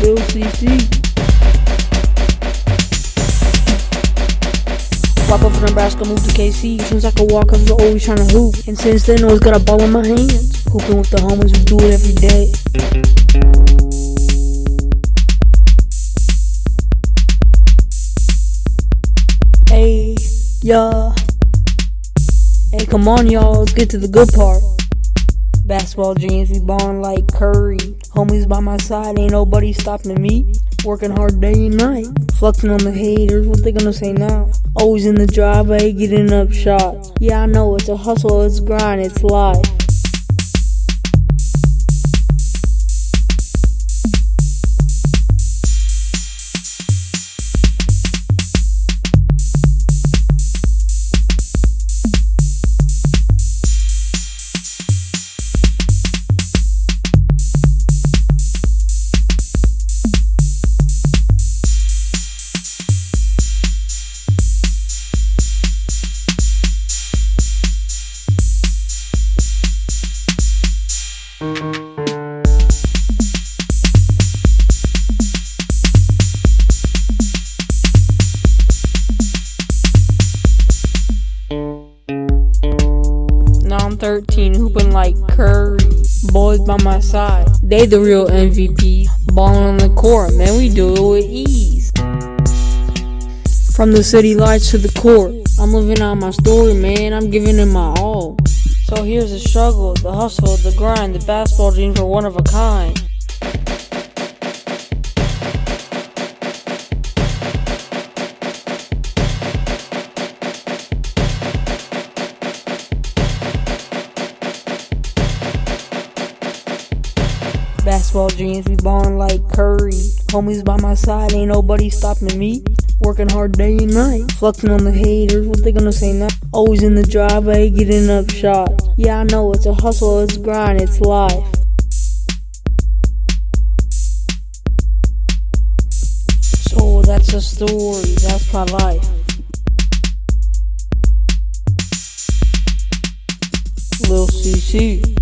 Lil CC. Pop up from Nebraska, moved to KC. Since I could walk, I was always trying to hoop. And since then, always got a ball in my hands. Hooping with the homies, we do it every day. Hey, yeah. Hey, come on, y'all, let's get to the good part. Basketball dreams, we ballin' like Curry. Homies by my side, ain't nobody stopping me. Working hard day and night, flexing on the haters, what they gonna say now? Always in the driveway, getting up shots. Yeah, I know, it's a hustle, it's grind, it's life. Now I'm 13, hooping like Curry. Boys by my side, they the real MVP. Ballin' on the court, man, we do it with ease. From the city lights to the court, I'm living out my story, man, I'm giving it my all. So here's the struggle, the hustle, the grind, the basketball dreams are one of a kind. Basketball dreams, we ballin' like Curry. Homies by my side, ain't nobody stopping me. Working hard day and night, flexing on the haters, what they gonna say now? Always in the driveway, getting up shots. Yeah, I know, it's a hustle, it's grind, it's life. So that's the story, that's my life. Lil CC.